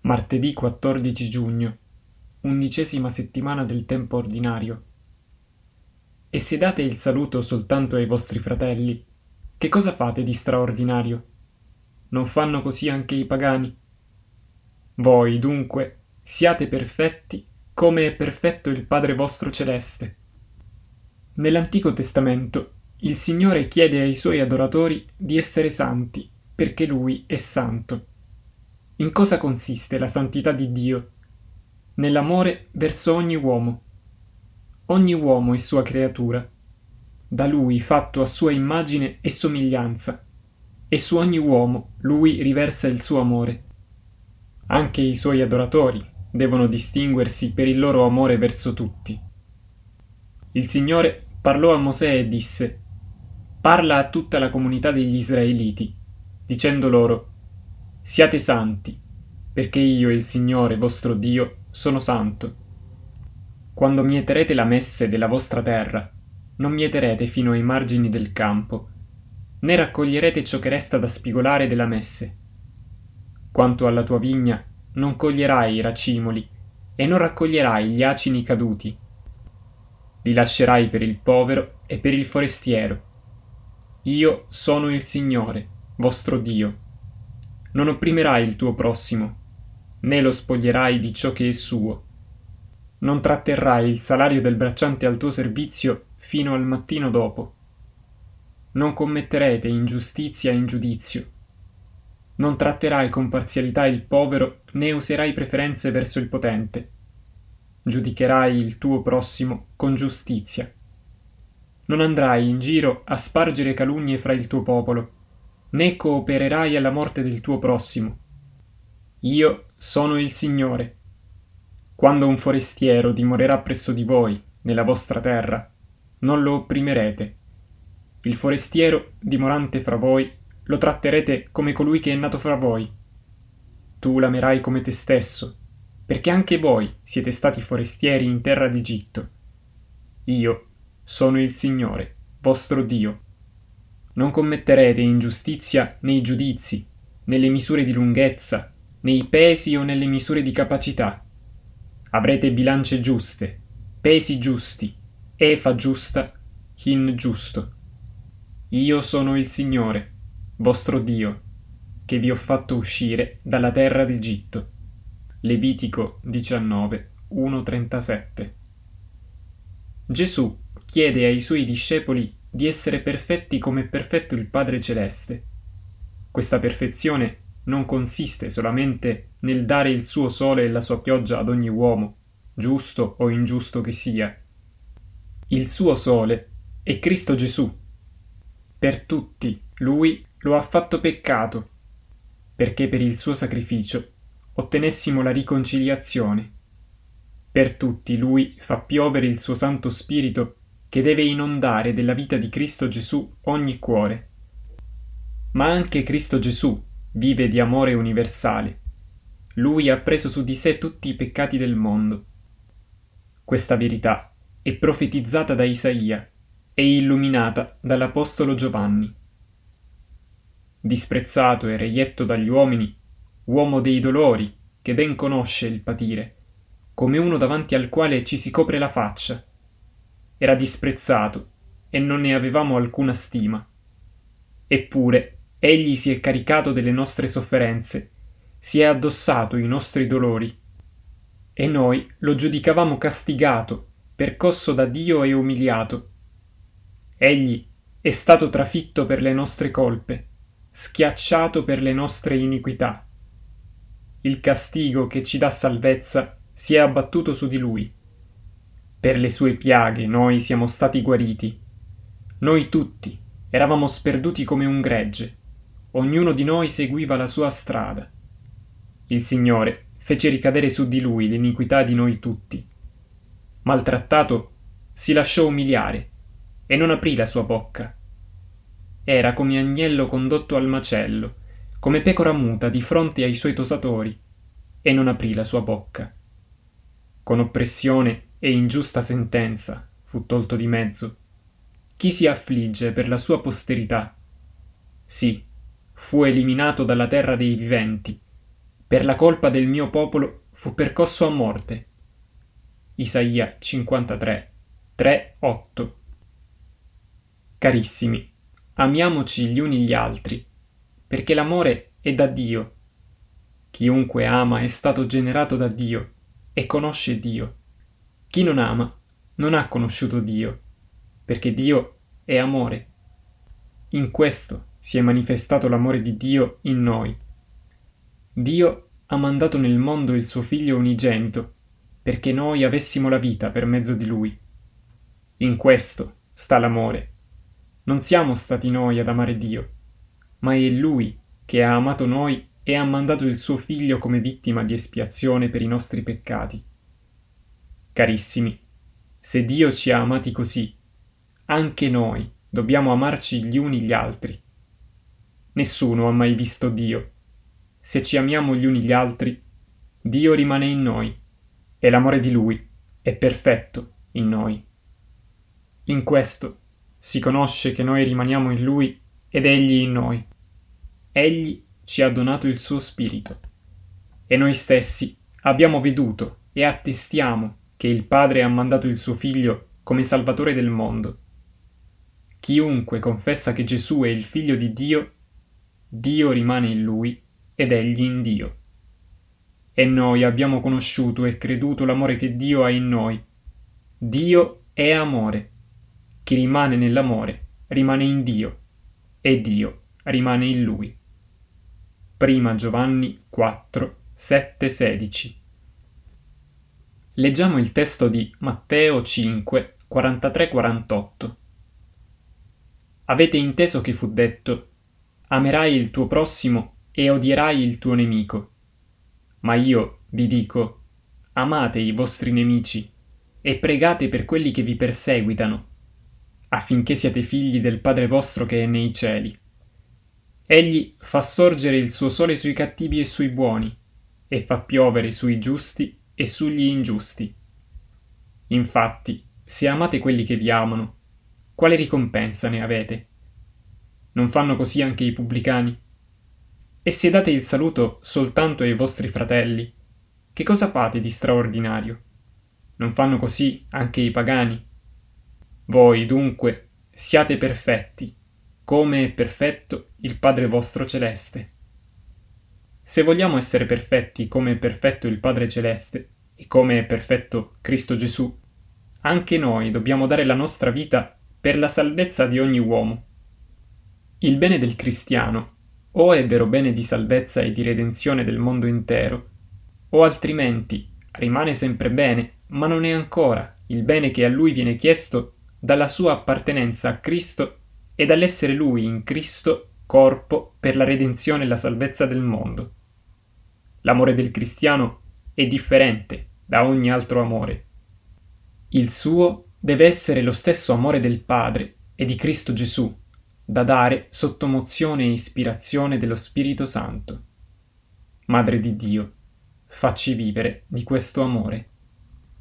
Martedì 14 giugno, 11ª settimana del tempo ordinario. E se date il saluto soltanto ai vostri fratelli, che cosa fate di straordinario? Non fanno così anche i pagani? Voi, dunque, siate perfetti come è perfetto il Padre vostro celeste. Nell'Antico Testamento il Signore chiede ai suoi adoratori di essere santi, perché Lui è santo. In cosa consiste la santità di Dio? Nell'amore verso ogni uomo. Ogni uomo è sua creatura, da Lui fatto a sua immagine e somiglianza, e su ogni uomo Lui riversa il suo amore. Anche i suoi adoratori devono distinguersi per il loro amore verso tutti. Il Signore parlò a Mosè e disse: «Parla a tutta la comunità degli Israeliti, dicendo loro: Siate santi, perché io, il Signore vostro Dio, sono santo. Quando mieterete la messe della vostra terra, non mieterete fino ai margini del campo, né raccoglierete ciò che resta da spigolare della messe. Quanto alla tua vigna, non coglierai i racimoli, e non raccoglierai gli acini caduti. Li lascerai per il povero e per il forestiero. Io sono il Signore, vostro Dio. Non opprimerai il tuo prossimo, né lo spoglierai di ciò che è suo. Non tratterrai il salario del bracciante al tuo servizio fino al mattino dopo. Non commetterete ingiustizia in giudizio. Non tratterai con parzialità il povero, né userai preferenze verso il potente. Giudicherai il tuo prossimo con giustizia. Non andrai in giro a spargere calunnie fra il tuo popolo, né coopererai alla morte del tuo prossimo. Io sono il Signore. Quando un forestiero dimorerà presso di voi, nella vostra terra, non lo opprimerete. Il forestiero, dimorante fra voi, lo tratterete come colui che è nato fra voi. Tu l'amerai come te stesso, perché anche voi siete stati forestieri in terra d'Egitto. Io sono il Signore, vostro Dio. Non commetterete ingiustizia nei giudizi, nelle misure di lunghezza, nei pesi o nelle misure di capacità. Avrete bilance giuste, pesi giusti, efa giusta, hin giusto. Io sono il Signore, vostro Dio, che vi ho fatto uscire dalla terra d'Egitto. Levitico 19, 1-37. Gesù chiede ai suoi discepoli di essere perfetti come è perfetto il Padre Celeste. Questa perfezione non consiste solamente nel dare il suo sole e la sua pioggia ad ogni uomo, giusto o ingiusto che sia. Il suo sole è Cristo Gesù. Per tutti Lui lo ha fatto peccato, perché per il suo sacrificio ottenessimo la riconciliazione. Per tutti Lui fa piovere il suo Santo Spirito che deve inondare della vita di Cristo Gesù ogni cuore. Ma anche Cristo Gesù vive di amore universale. Lui ha preso su di sé tutti i peccati del mondo. Questa verità è profetizzata da Isaia e illuminata dall'Apostolo Giovanni. Disprezzato e reietto dagli uomini, uomo dei dolori, che ben conosce il patire, come uno davanti al quale ci si copre la faccia. Era disprezzato e non ne avevamo alcuna stima. Eppure egli si è caricato delle nostre sofferenze, si è addossato i nostri dolori, e noi lo giudicavamo castigato, percosso da Dio e umiliato. Egli è stato trafitto per le nostre colpe, schiacciato per le nostre iniquità. Il castigo che ci dà salvezza si è abbattuto su di lui. Per le sue piaghe noi siamo stati guariti. Noi tutti eravamo sperduti come un gregge. Ognuno di noi seguiva la sua strada. Il Signore fece ricadere su di lui l'iniquità di noi tutti. Maltrattato, si lasciò umiliare e non aprì la sua bocca. Era come agnello condotto al macello, come pecora muta di fronte ai suoi tosatori, e non aprì la sua bocca. Con oppressione e ingiusta sentenza fu tolto di mezzo. Chi si affligge per la sua posterità? Sì, fu eliminato dalla terra dei viventi, per la colpa del mio popolo fu percosso a morte. Isaia 53, 3, 8. Carissimi, amiamoci gli uni gli altri, perché l'amore è da Dio. Chiunque ama è stato generato da Dio e conosce Dio. Chi non ama non ha conosciuto Dio, perché Dio è amore. In questo si è manifestato l'amore di Dio in noi. Dio ha mandato nel mondo il suo Figlio unigenito, perché noi avessimo la vita per mezzo di Lui. In questo sta l'amore. Non siamo stati noi ad amare Dio, ma è Lui che ha amato noi e ha mandato il suo Figlio come vittima di espiazione per i nostri peccati. Carissimi, se Dio ci ha amati così, anche noi dobbiamo amarci gli uni gli altri. Nessuno ha mai visto Dio. Se ci amiamo gli uni gli altri, Dio rimane in noi e l'amore di Lui è perfetto in noi. In questo si conosce che noi rimaniamo in Lui ed Egli in noi. Egli ci ha donato il suo Spirito e noi stessi abbiamo veduto e attestiamo che il Padre ha mandato il suo Figlio come Salvatore del mondo. Chiunque confessa che Gesù è il Figlio di Dio, Dio rimane in Lui ed Egli in Dio. E noi abbiamo conosciuto e creduto l'amore che Dio ha in noi. Dio è amore. Chi rimane nell'amore rimane in Dio e Dio rimane in Lui. Prima Giovanni 4, 7, 16. Leggiamo il testo di Matteo 5, 43-48. Avete inteso che fu detto: amerai il tuo prossimo e odierai il tuo nemico. Ma io vi dico: amate i vostri nemici e pregate per quelli che vi perseguitano, affinché siate figli del Padre vostro che è nei cieli. Egli fa sorgere il suo sole sui cattivi e sui buoni, e fa piovere sui giusti e sugli ingiusti. Infatti, se amate quelli che vi amano, quale ricompensa ne avete? Non fanno così anche i pubblicani? E se date il saluto soltanto ai vostri fratelli, che cosa fate di straordinario? Non fanno così anche i pagani? Voi, dunque, siate perfetti, come è perfetto il Padre vostro celeste. Se vogliamo essere perfetti come è perfetto il Padre celeste e come è perfetto Cristo Gesù, anche noi dobbiamo dare la nostra vita per la salvezza di ogni uomo. Il bene del cristiano o è vero bene di salvezza e di redenzione del mondo intero, o altrimenti rimane sempre bene, ma non è ancora il bene che a lui viene chiesto dalla sua appartenenza a Cristo e dall'essere lui in Cristo corpo per la redenzione e la salvezza del mondo. L'amore del cristiano è differente da ogni altro amore. Il suo deve essere lo stesso amore del Padre e di Cristo Gesù, da dare sotto mozione e ispirazione dello Spirito Santo. Madre di Dio, facci vivere di questo amore.